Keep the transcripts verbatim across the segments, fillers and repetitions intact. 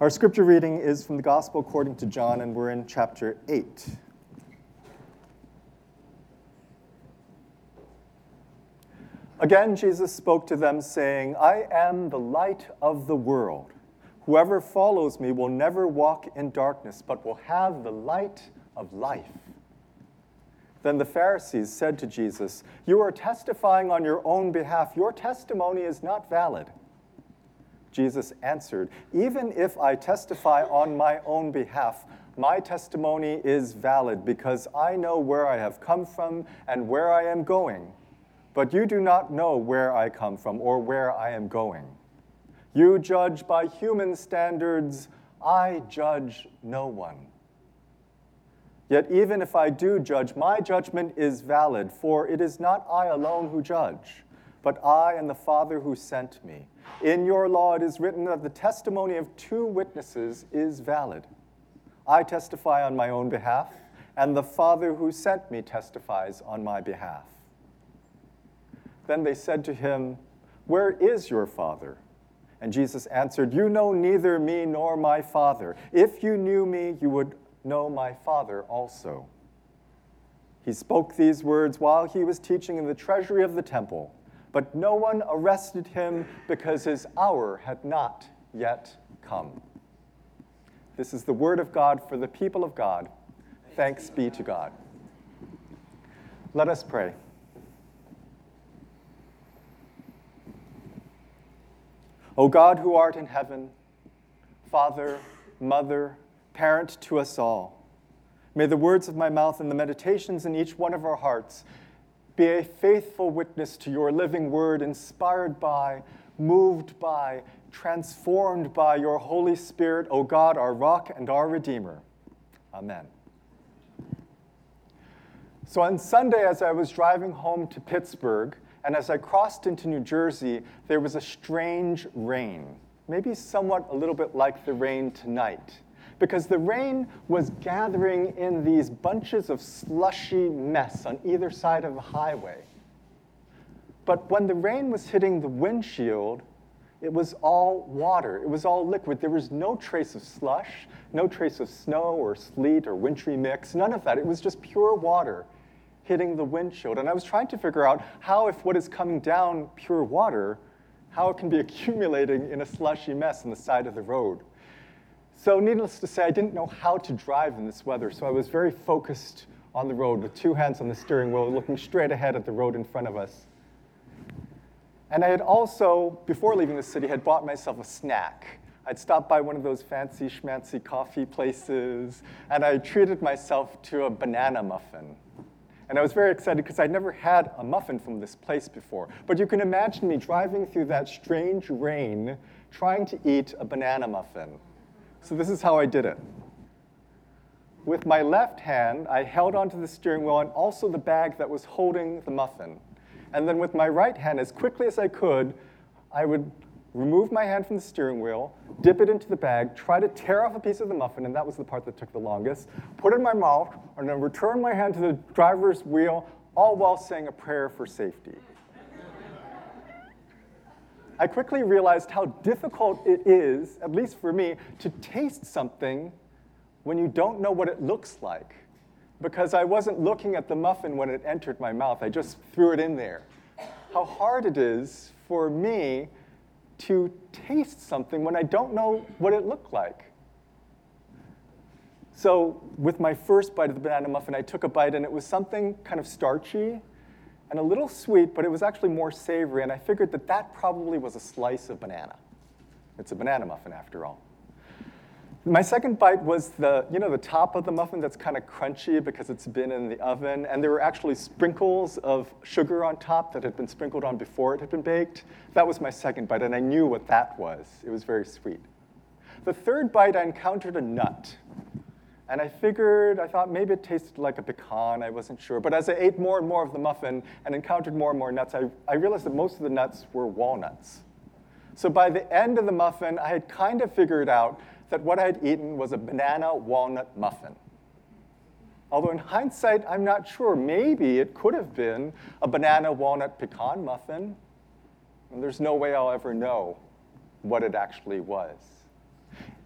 Our scripture reading is from the Gospel according to John, and we're in chapter eight. Again, Jesus spoke to them, saying, I am the light of the world. Whoever follows me will never walk in darkness, but will have the light of life. Then the Pharisees said to Jesus, You are testifying on your own behalf. Your testimony is not valid. Jesus answered, Even if I testify on my own behalf, my testimony is valid because I know where I have come from and where I am going. But you do not know where I come from or where I am going. You judge by human standards. I judge no one. Yet even if I do judge, my judgment is valid, for it is not I alone who judge, but I and the Father who sent me. In your law it is written that the testimony of two witnesses is valid. I testify on my own behalf, and the Father who sent me testifies on my behalf. Then they said to him, Where is your Father? And Jesus answered, You know neither me nor my Father. If you knew me, you would know my Father also. He spoke these words while he was teaching in the treasury of the temple. But no one arrested him because his hour had not yet come. This is the word of God for the people of God. Thanks be to God. Let us pray. O God, who art in heaven, Father, Mother, Parent to us all, may the words of my mouth and the meditations in each one of our hearts be a faithful witness to your living word, inspired by, moved by, transformed by your Holy Spirit, O God, our rock and our Redeemer. Amen. So on Sunday, as I was driving home to Pittsburgh, and as I crossed into New Jersey, there was a strange rain, maybe somewhat a little bit like the rain tonight, because the rain was gathering in these bunches of slushy mess on either side of the highway. But when the rain was hitting the windshield, it was all water. It was all liquid. There was no trace of slush, no trace of snow or sleet or wintry mix, none of that. It was just pure water hitting the windshield. And I was trying to figure out how, if what is coming down pure water, how it can be accumulating in a slushy mess on the side of the road. So needless to say, I didn't know how to drive in this weather, so I was very focused on the road with two hands on the steering wheel, looking straight ahead at the road in front of us. And I had also, before leaving the city, had bought myself a snack. I'd stopped by one of those fancy schmancy coffee places, and I treated myself to a banana muffin. And I was very excited because I'd never had a muffin from this place before. But you can imagine me driving through that strange rain, trying to eat a banana muffin. So this is how I did it. With my left hand, I held onto the steering wheel and also the bag that was holding the muffin. And then with my right hand, as quickly as I could, I would remove my hand from the steering wheel, dip it into the bag, try to tear off a piece of the muffin, and that was the part that took the longest, put it in my mouth, and then return my hand to the driver's wheel, all while saying a prayer for safety. I quickly realized how difficult it is, at least for me, to taste something when you don't know what it looks like, because I wasn't looking at the muffin when it entered my mouth. I just threw it in there. How hard it is for me to taste something when I don't know what it looked like. So with my first bite of the banana muffin, I took a bite, and it was something kind of starchy and a little sweet, but it was actually more savory, and I figured that that probably was a slice of banana. It's a banana muffin, after all. My second bite was the, you know, the top of the muffin that's kind of crunchy because it's been in the oven, and there were actually sprinkles of sugar on top that had been sprinkled on before it had been baked. That was my second bite, and I knew what that was. It was very sweet. The third bite, I encountered a nut. And I figured, I thought maybe it tasted like a pecan, I wasn't sure. But as I ate more and more of the muffin and encountered more and more nuts, I, I realized that most of the nuts were walnuts. So by the end of the muffin, I had kind of figured out that what I had eaten was a banana walnut muffin. Although in hindsight, I'm not sure. Maybe it could have been a banana walnut pecan muffin. And there's no way I'll ever know what it actually was.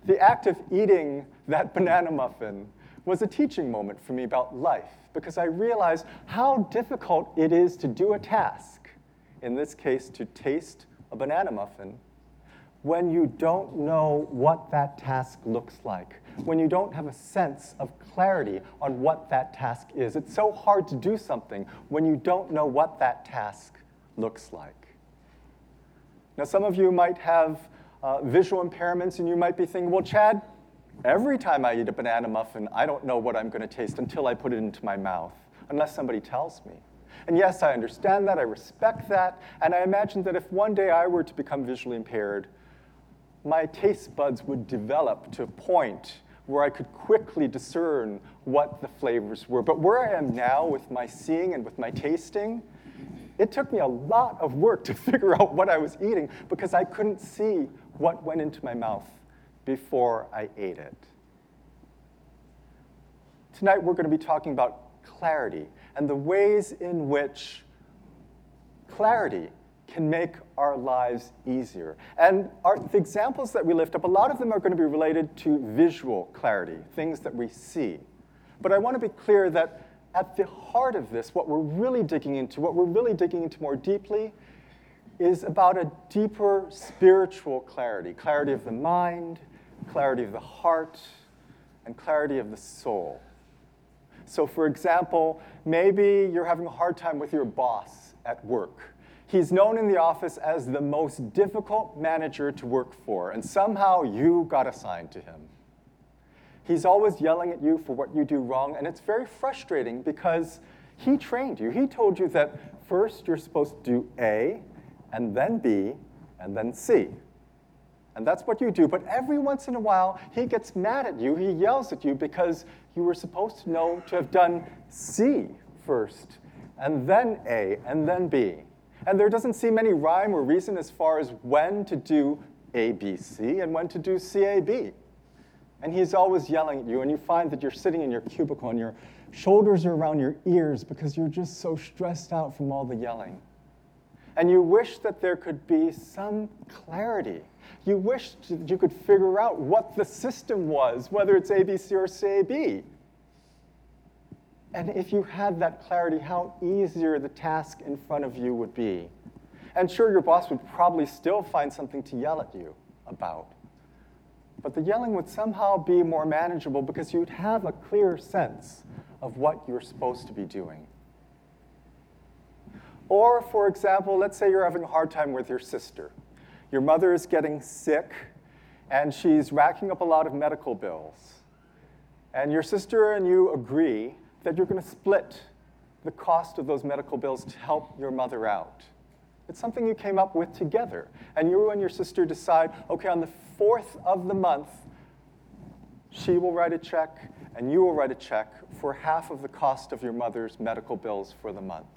The act of eating that banana muffin was a teaching moment for me about life, because I realized how difficult it is to do a task, in this case, to taste a banana muffin, when you don't know what that task looks like, when you don't have a sense of clarity on what that task is. It's so hard to do something when you don't know what that task looks like. Now, some of you might have uh, visual impairments, and you might be thinking, well, Chad, every time I eat a banana muffin, I don't know what I'm going to taste until I put it into my mouth, unless somebody tells me. And yes, I understand that, I respect that, and I imagine that if one day I were to become visually impaired, my taste buds would develop to a point where I could quickly discern what the flavors were. But where I am now with my seeing and with my tasting, it took me a lot of work to figure out what I was eating because I couldn't see what went into my mouth before I ate it. Tonight we're going to be talking about clarity and the ways in which clarity can make our lives easier. And our, the examples that we lift up, a lot of them are going to be related to visual clarity, things that we see. But I want to be clear that at the heart of this, what we're really digging into, what we're really digging into more deeply, is about a deeper spiritual clarity, clarity of the mind, clarity of the heart, and clarity of the soul. So for example, maybe you're having a hard time with your boss at work. He's known in the office as the most difficult manager to work for, and somehow you got assigned to him. He's always yelling at you for what you do wrong, and it's very frustrating because he trained you. He told you that first you're supposed to do A, and then B, and then C. And that's what you do, but every once in a while, he gets mad at you, he yells at you because you were supposed to know to have done C first, and then A, and then B. And there doesn't seem any rhyme or reason as far as when to do A, B, C and when to do C, A, B. And he's always yelling at you, and you find that you're sitting in your cubicle and your shoulders are around your ears because you're just so stressed out from all the yelling. And you wish that there could be some clarity. You wish that you could figure out what the system was, whether it's A, B, C, or C, A, B. And if you had that clarity, how easier the task in front of you would be. And sure, your boss would probably still find something to yell at you about. But the yelling would somehow be more manageable because you'd have a clear sense of what you're supposed to be doing. Or, for example, let's say you're having a hard time with your sister. Your mother is getting sick, and she's racking up a lot of medical bills. And your sister and you agree that you're going to split the cost of those medical bills to help your mother out. It's something you came up with together. And you and your sister decide, okay, on the fourth of the month, she will write a check and you will write a check for half of the cost of your mother's medical bills for the month.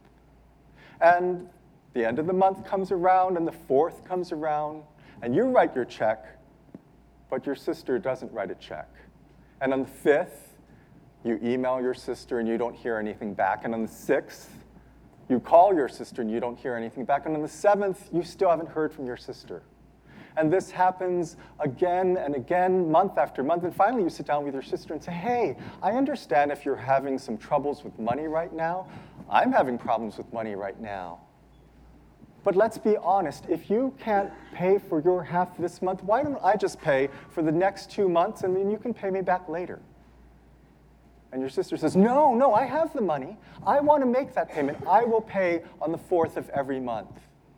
And the end of the month comes around and the fourth comes around and you write your check, but your sister doesn't write a check. And on the fifth, you email your sister and you don't hear anything back. And on the sixth, you call your sister and you don't hear anything back. And on the seventh, you still haven't heard from your sister. And this happens again and again, month after month. And finally, you sit down with your sister and say, hey, I understand if you're having some troubles with money right now. I'm having problems with money right now. But let's be honest, if you can't pay for your half this month, why don't I just pay for the next two months and then you can pay me back later? And your sister says, no, no, I have the money. I want to make that payment. I will pay on the fourth of every month.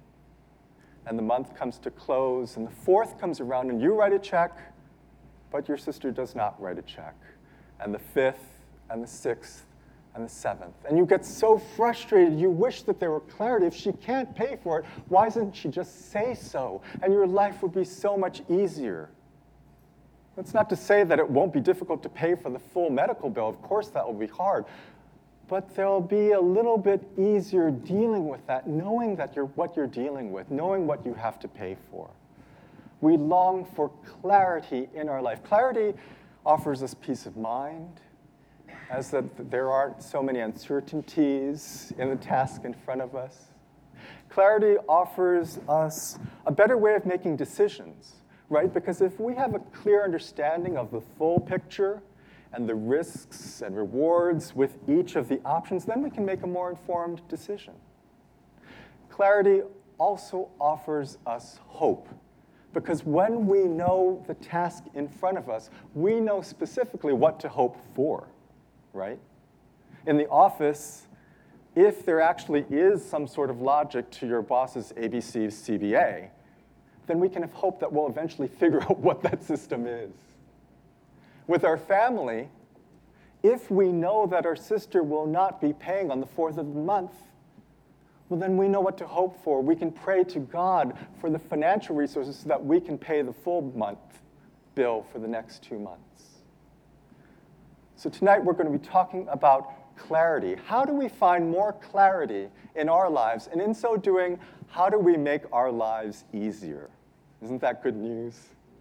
And the month comes to close, and the fourth comes around, and you write a check, but your sister does not write a check. And the fifth, and the sixth, and the seventh. And you get so frustrated, you wish that there were clarity. If she can't pay for it, why doesn't she just say so? And your life would be so much easier. That's not to say that it won't be difficult to pay for the full medical bill. Of course, that will be hard. But there'll be a little bit easier dealing with that, knowing that you're what you're dealing with, knowing what you have to pay for. We long for clarity in our life. Clarity offers us peace of mind, as that there aren't so many uncertainties in the task in front of us. Clarity offers us a better way of making decisions. right? Because if we have a clear understanding of the full picture and the risks and rewards with each of the options, then we can make a more informed decision. Clarity also offers us hope, because when we know the task in front of us, we know specifically what to hope for, right? In the office, if there actually is some sort of logic to your boss's A B C C B A, then we can have hope that we'll eventually figure out what that system is. With our family, if we know that our sister will not be paying on the fourth of the month, well, then we know what to hope for. We can pray to God for the financial resources so that we can pay the full month bill for the next two months. So tonight we're going to be talking about clarity. How do we find more clarity in our lives? And in so doing, how do we make our lives easier? Isn't that good news?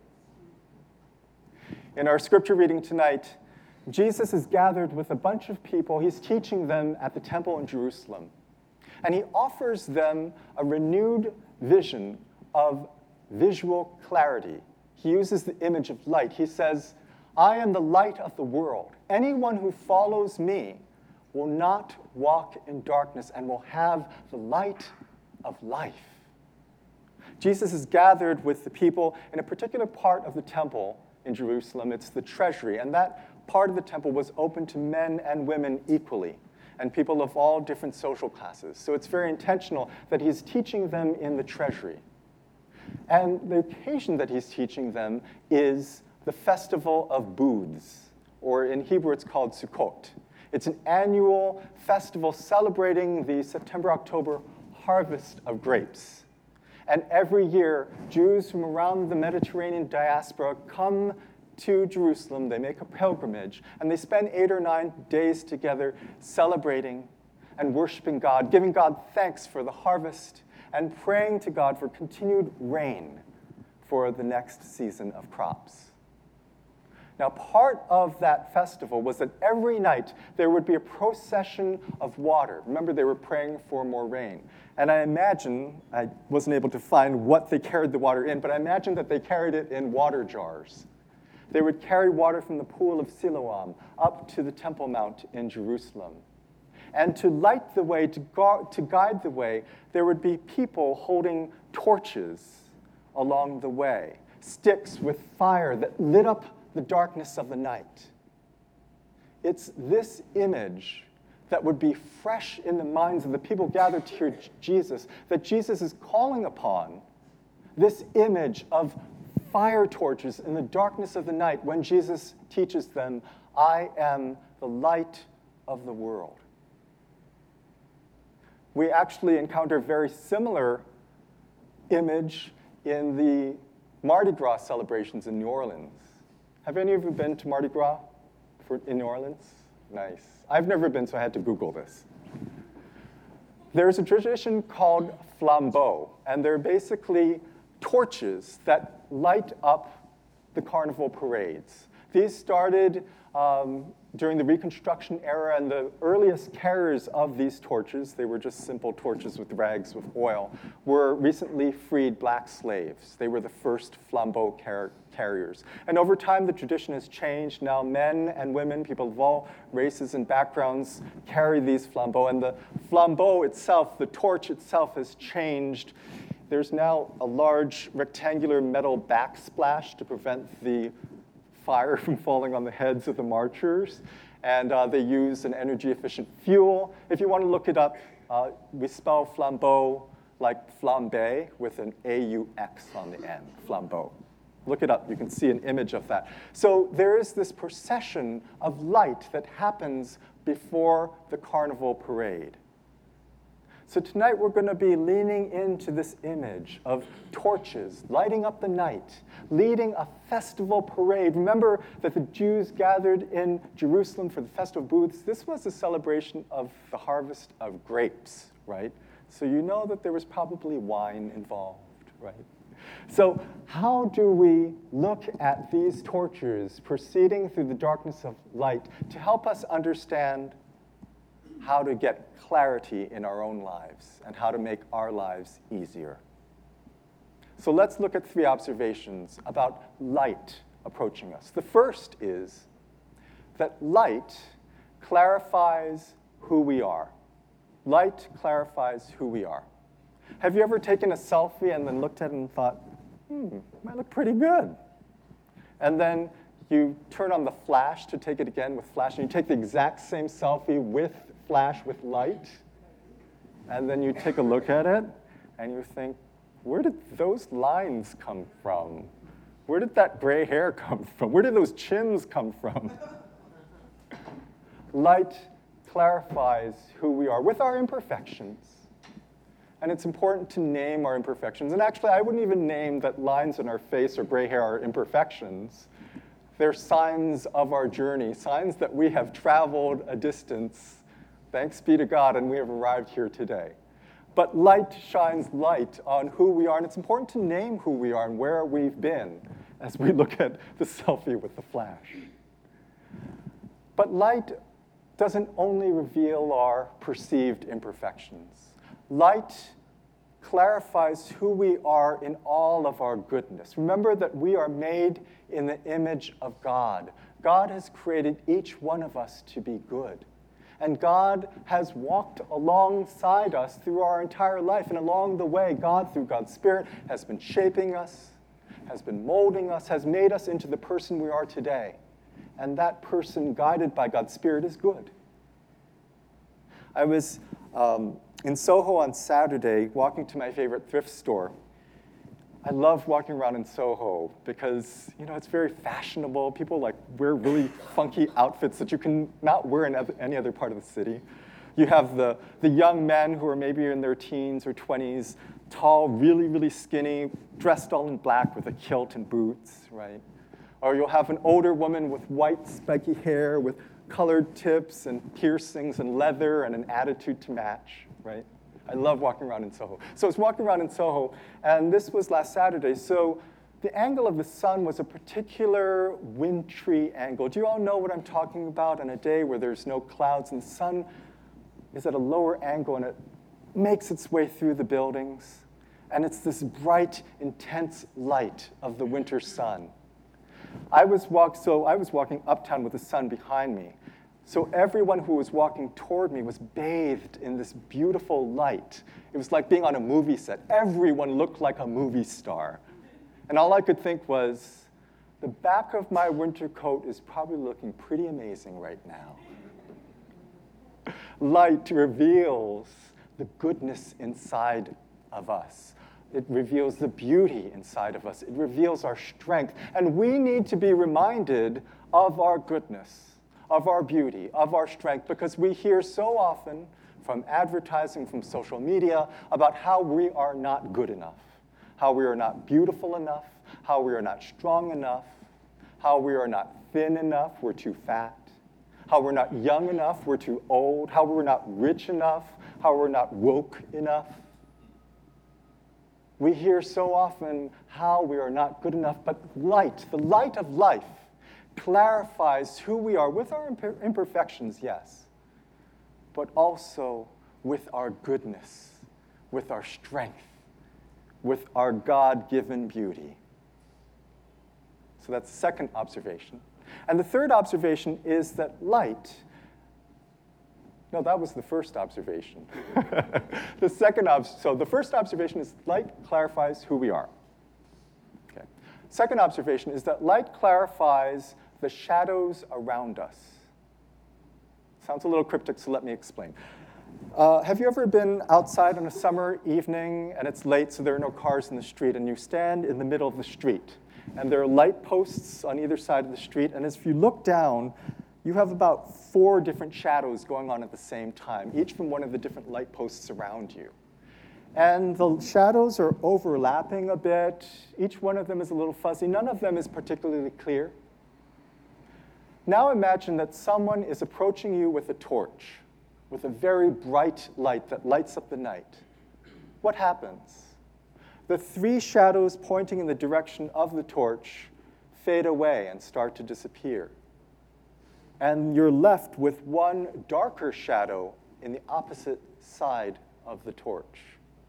In our scripture reading tonight, Jesus is gathered with a bunch of people. He's teaching them at the temple in Jerusalem. And he offers them a renewed vision of visual clarity. He uses the image of light. He says, I am the light of the world. Anyone who follows me will not walk in darkness and will have the light of life. Jesus is gathered with the people in a particular part of the temple in Jerusalem. It's the treasury, and that part of the temple was open to men and women equally, and people of all different social classes. So it's very intentional that he's teaching them in the treasury. And the occasion that he's teaching them is the Festival of Booths, or in Hebrew it's called Sukkot. It's an annual festival celebrating the September-October harvest of grapes. And every year, Jews from around the Mediterranean diaspora come to Jerusalem. They make a pilgrimage, and they spend eight or nine days together celebrating and worshiping God, giving God thanks for the harvest, and praying to God for continued rain for the next season of crops. Now, part of that festival was that every night there would be a procession of water. Remember, they were praying for more rain. And I imagine, I wasn't able to find what they carried the water in, but I imagine that they carried it in water jars. They would carry water from the pool of Siloam up to the Temple Mount in Jerusalem. And to light the way, to, gu- to guide the way, there would be people holding torches along the way, sticks with fire that lit up the darkness of the night. It's this image that would be fresh in the minds of the people gathered to hear Jesus, that Jesus is calling upon, this image of fire torches in the darkness of the night when Jesus teaches them, I am the light of the world. We actually encounter a very similar image in the Mardi Gras celebrations in New Orleans. Have any of you been to Mardi Gras for, in New Orleans? Nice. I've never been, so I had to Google this. There's a tradition called flambeau, and they're basically torches that light up the carnival parades. These started um, during the Reconstruction era, and the earliest carriers of these torches, they were just simple torches with rags with oil, were recently freed black slaves. They were the first flambeau car- carriers. And over time, the tradition has changed. Now men and women, people of all races and backgrounds, carry these flambeaux. And the flambeau itself, the torch itself, has changed. There's now a large rectangular metal backsplash to prevent the fire from falling on the heads of the marchers. And uh, they use an energy-efficient fuel. If you want to look it up, uh, we spell flambeau like flambe with an A U X on the end, flambeau. Look it up. You can see an image of that. So there is this procession of light that happens before the carnival parade. So tonight we're going to be leaning into this image of torches lighting up the night, leading a festival parade. Remember that the Jews gathered in Jerusalem for the Festival of Booths. This was a celebration of the harvest of grapes, right? So you know that there was probably wine involved, right? So how do we look at these torches proceeding through the darkness of light to help us understand how to get clarity in our own lives and how to make our lives easier? So let's look at three observations about light approaching us. The first is that light clarifies who we are. Light clarifies who we are. Have you ever taken a selfie and then looked at it and thought, hmm, I look pretty good? And then you turn on the flash to take it again with flash, and you take the exact same selfie with flash, with light, and then you take a look at it, and you think, where did those lines come from? Where did that gray hair come from? Where did those chins come from? Light clarifies who we are with our imperfections. And it's important to name our imperfections. And actually, I wouldn't even name that lines in our face or gray hair are imperfections. They're signs of our journey, signs that we have traveled a distance, thanks be to God, and we have arrived here today. But light shines light on who we are, and it's important to name who we are and where we've been as we look at the selfie with the flash. But light doesn't only reveal our perceived imperfections. Light clarifies who we are in all of our goodness. Remember that we are made in the image of God. God has created each one of us to be good. And God has walked alongside us through our entire life. And along the way, God, through God's Spirit, has been shaping us, has been molding us, has made us into the person we are today. And that person, guided by God's Spirit, is good. I was um, in Soho on Saturday, walking to my favorite thrift store. I love walking around in Soho because, you know, it's very fashionable. People like wear really funky outfits that you can not wear in any other part of the city. You have the, the young men who are maybe in their teens or twenties, tall, really, really skinny, dressed all in black with a kilt and boots, right? Or you'll have an older woman with white, spiky hair, with colored tips and piercings and leather and an attitude to match, right? I love walking around in Soho. So I was walking around in Soho, and this was last Saturday. So the angle of the sun was a particular wintry angle. Do you all know what I'm talking about on a day where there's no clouds and the sun is at a lower angle and it makes its way through the buildings? And it's this bright, intense light of the winter sun. I was walk, so I was walking uptown with the sun behind me. So everyone who was walking toward me was bathed in this beautiful light. It was like being on a movie set. Everyone looked like a movie star. And all I could think was, the back of my winter coat is probably looking pretty amazing right now. Light reveals the goodness inside of us. It reveals the beauty inside of us. It reveals our strength. And we need to be reminded of our goodness, of our beauty, of our strength, because we hear so often from advertising, from social media, about how we are not good enough, how we are not beautiful enough, how we are not strong enough, how we are not thin enough, we're too fat, how we're not young enough, we're too old, how we're not rich enough, how we're not woke enough. We hear so often how we are not good enough, but light, the light of life, clarifies who we are with our imperfections, yes, but also with our goodness, with our strength, with our God-given beauty. So that's the second observation. And the third observation is that light, no, that was the first observation. The second, ob- so the first observation is light clarifies who we are. Okay. Second observation is that light clarifies the shadows around us. Sounds a little cryptic, so let me explain. Uh, have you ever been outside on a summer evening and it's late, so there are no cars in the street, and you stand in the middle of the street, and there are light posts on either side of the street, and as you look down, you have about four different shadows going on at the same time, each from one of the different light posts around you. And the shadows are overlapping a bit. Each one of them is a little fuzzy. None of them is particularly clear. Now imagine that someone is approaching you with a torch, with a very bright light that lights up the night. What happens? The three shadows pointing in the direction of the torch fade away and start to disappear. And you're left with one darker shadow in the opposite side of the torch.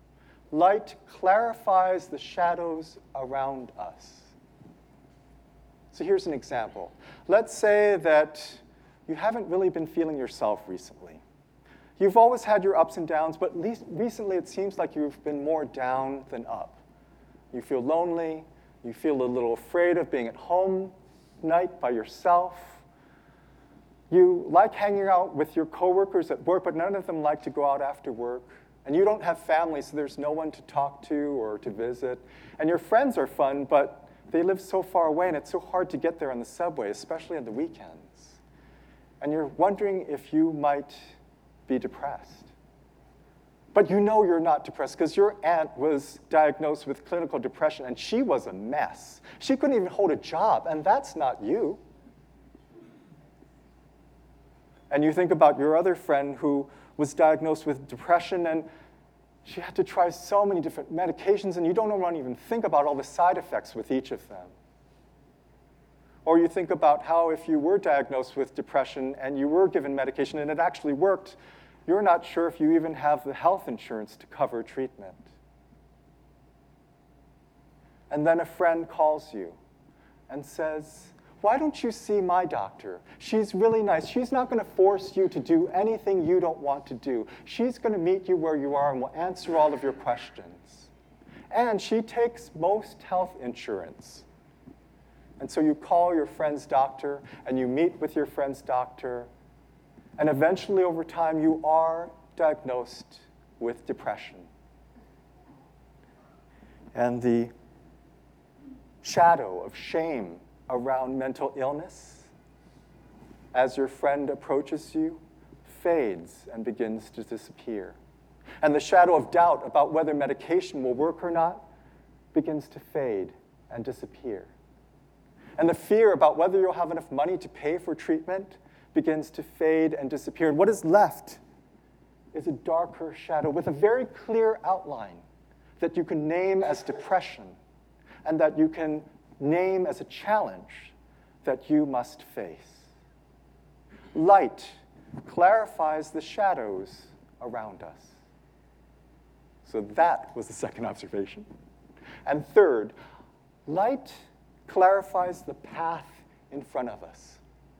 Light clarifies the shadows around us. So here's an example. Let's say that you haven't really been feeling yourself recently. You've always had your ups and downs, but at least recently it seems like you've been more down than up. You feel lonely. You feel a little afraid of being at home night by yourself. You like hanging out with your coworkers at work, but none of them like to go out after work. And you don't have family, so there's no one to talk to or to visit. And your friends are fun, but they live so far away, and it's so hard to get there on the subway, especially on the weekends. And you're wondering if you might be depressed. But you know you're not depressed because your aunt was diagnosed with clinical depression, and she was a mess. She couldn't even hold a job, and that's not you. And you think about your other friend who was diagnosed with depression, and she had to try so many different medications, and you don't want to even think about all the side effects with each of them. Or you think about how if you were diagnosed with depression and you were given medication and it actually worked, you're not sure if you even have the health insurance to cover treatment. And then a friend calls you and says, "Why don't you see my doctor? She's really nice. She's not going to force you to do anything you don't want to do. She's going to meet you where you are and will answer all of your questions. And she takes most health insurance." And so you call your friend's doctor, and you meet with your friend's doctor, and eventually over time you are diagnosed with depression. And the shadow of shame around mental illness, as your friend approaches you, fades and begins to disappear. And the shadow of doubt about whether medication will work or not begins to fade and disappear. And the fear about whether you'll have enough money to pay for treatment begins to fade and disappear. And what is left is a darker shadow with a very clear outline that you can name as depression and that you can name as a challenge that you must face. Light clarifies the shadows around us. So that was the second observation. And third, light clarifies the path in front of us.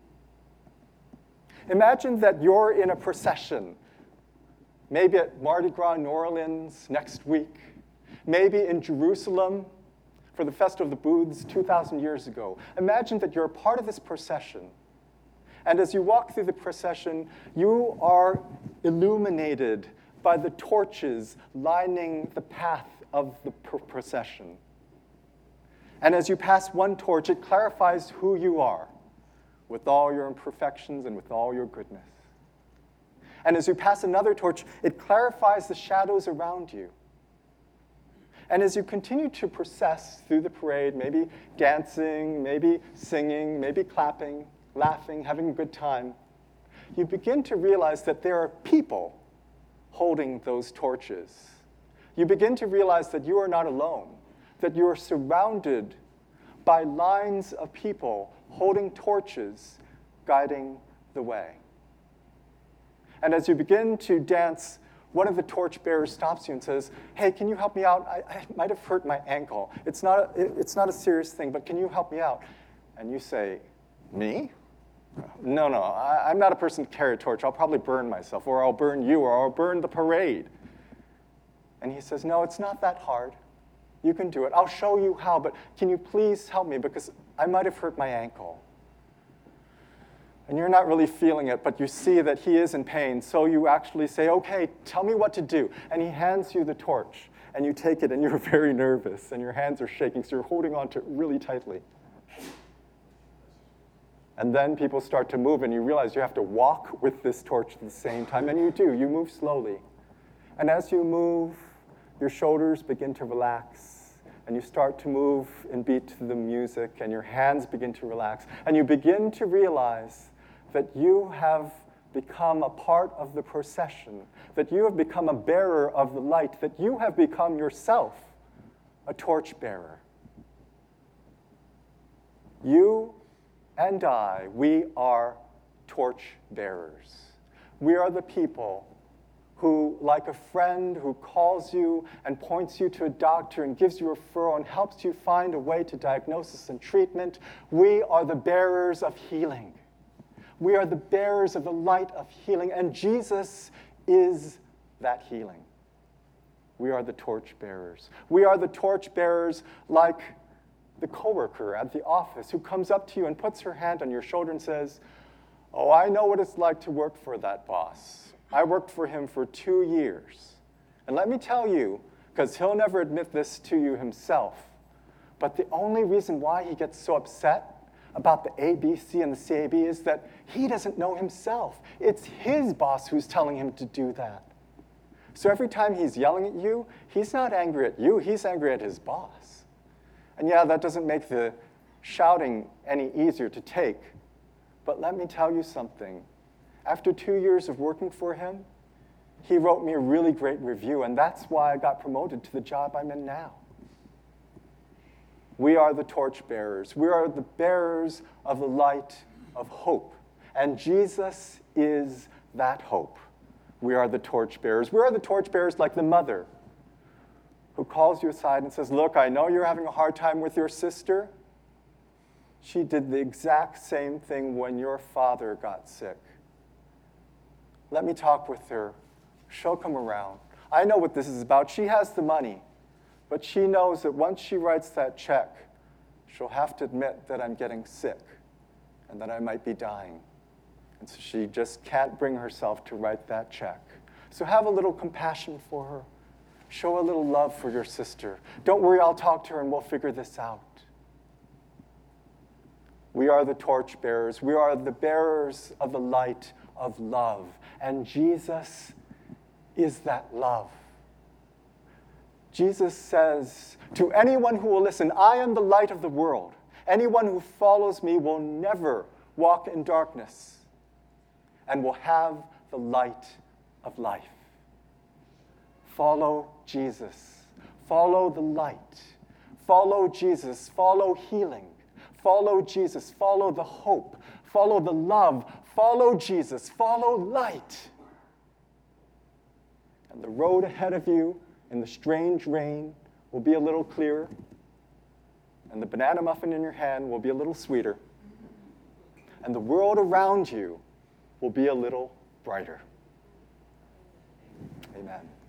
Imagine that you're in a procession, maybe at Mardi Gras, New Orleans next week, maybe in Jerusalem for the Festival of the Booths two thousand years ago. Imagine that you're a part of this procession. And as you walk through the procession, you are illuminated by the torches lining the path of the procession. And as you pass one torch, it clarifies who you are with all your imperfections and with all your goodness. And as you pass another torch, it clarifies the shadows around you. And as you continue to process through the parade, maybe dancing, maybe singing, maybe clapping, laughing, having a good time, you begin to realize that there are people holding those torches. You begin to realize that you are not alone, that you are surrounded by lines of people holding torches, guiding the way. And as you begin to dance, one of the torchbearers stops you and says, "Hey, can you help me out? I, I might have hurt my ankle. It's not, a, it's not a serious thing, but can you help me out?" And you say, "Me? No, no, I, I'm not a person to carry a torch. I'll probably burn myself, or I'll burn you, or I'll burn the parade." And he says, "No, it's not that hard. You can do it. I'll show you how, but can you please help me because I might have hurt my ankle." And you're not really feeling it, but you see that he is in pain, so you actually say, "Okay, tell me what to do." And he hands you the torch, and you take it, and you're very nervous, and your hands are shaking, so you're holding on to it really tightly. And then people start to move, and you realize you have to walk with this torch at the same time, and you do. You move slowly. And as you move, your shoulders begin to relax, and you start to move in beat to the music, and your hands begin to relax, and you begin to realize that you have become a part of the procession, that you have become a bearer of the light, that you have become yourself a torch bearer. You and I, we are torch bearers. We are the people who, like a friend who calls you and points you to a doctor and gives you a referral and helps you find a way to diagnosis and treatment. We are the bearers of healing. We are the bearers of the light of healing, and Jesus is that healing. We are the torch bearers. We are the torch bearers like the coworker at the office who comes up to you and puts her hand on your shoulder and says, "Oh, I know what it's like to work for that boss. I worked for him for two years. And let me tell you, because he'll never admit this to you himself, but the only reason why he gets so upset about the A B C and the C A B is that he doesn't know himself. It's his boss who's telling him to do that. So every time he's yelling at you, he's not angry at you, he's angry at his boss." And yeah, that doesn't make the shouting any easier to take. But let me tell you something. After two years of working for him, he wrote me a really great review, and that's why I got promoted to the job I'm in now. We are the torch bearers. We are the bearers of the light of hope. And Jesus is that hope. We are the torch bearers. We are the torch bearers like the mother who calls you aside and says, "Look, I know you're having a hard time with your sister. She did the exact same thing when your father got sick. Let me talk with her. She'll come around. I know what this is about. She has the money, but she knows that once she writes that check, she'll have to admit that I'm getting sick and that I might be dying. And so she just can't bring herself to write that check. So have a little compassion for her. Show a little love for your sister. Don't worry, I'll talk to her and we'll figure this out." We are the torch bearers. We are the bearers of the light of love. And Jesus is that love. Jesus says, "To anyone who will listen, I am the light of the world. Anyone who follows me will never walk in darkness and will have the light of life." Follow Jesus. Follow the light. Follow Jesus. Follow healing. Follow Jesus. Follow the hope. Follow the love. Follow Jesus. Follow light. And the road ahead of you in the strange rain will be a little clearer, and the banana muffin in your hand will be a little sweeter, and the world around you will be a little brighter. Amen.